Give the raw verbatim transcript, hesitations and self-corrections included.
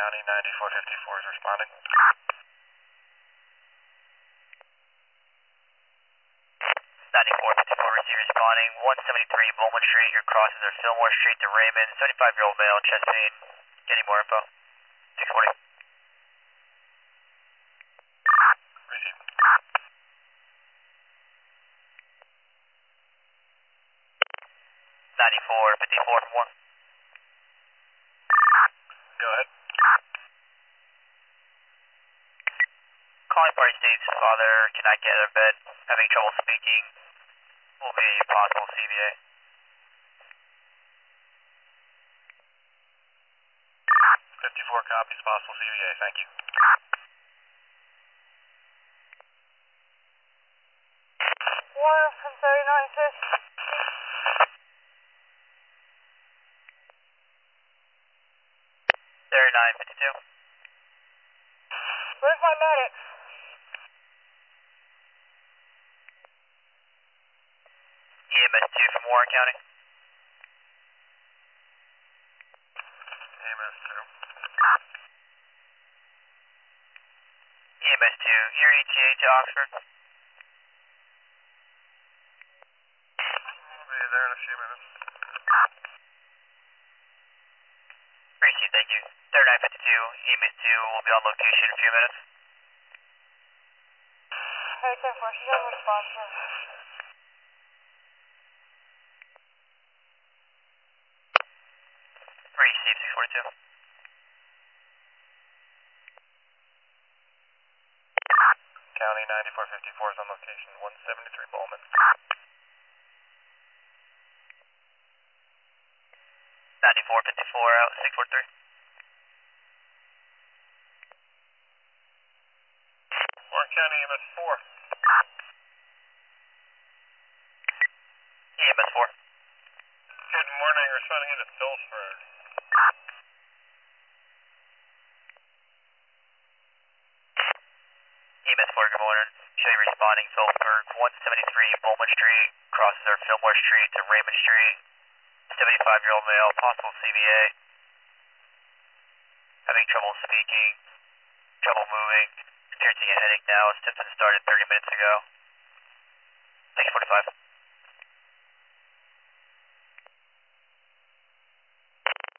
County ninety-four fifty-four is responding. ninety-four fifty-four receive responding. one seventy-three Bowman Street, your crossings are Fillmore Street to Raymond. seventy-five-year-old male, chest pain. Getting more info. six forty. Receive. ninety-four fifty-four for more. Go ahead. Calling party states father cannot get out of bed, having trouble speaking. Will be a possible C V A. fifty-four copies, possible C V A, thank you. One from thirty-nine fifth. thirty-nine fifty-two. Where's my medic? E M S two from Warren County. E M S two. E M S two, your E T A to Oxford. We'll be there in a few minutes. Receive, thank you. thirty-nine fifty-two, E M S two will be on location in a few minutes. Hey, ten four, she's unresponsive. Receive, six forty-two. County ninety-four fifty-four is on location, one seventy-three Bowman. ninety-four fifty-four out, six forty-three. Warren County E M S four. E M S four. Good morning, responding into Phillipsburg. E M S four, good morning. Show you responding, Phillipsburg, one seventy-three Bowman Street, crosses our Fillmore Street to Raymond Street. seventy-five-year-old male, possible C V A. Having trouble speaking, trouble moving, experiencing a headache now. Symptoms started thirty minutes ago. six forty-five.